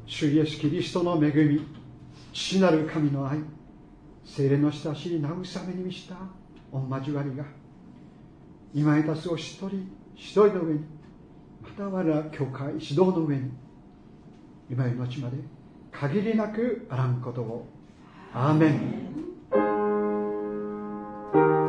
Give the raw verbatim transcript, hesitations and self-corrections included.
主イエスキリストの恵み、父なる神の愛、聖霊の親しい慰めに満ちた御交わりが、今いたすお一人一人の上に、また我ら教会一同の上に、今より後まで限りなくあらんことを。アーメン。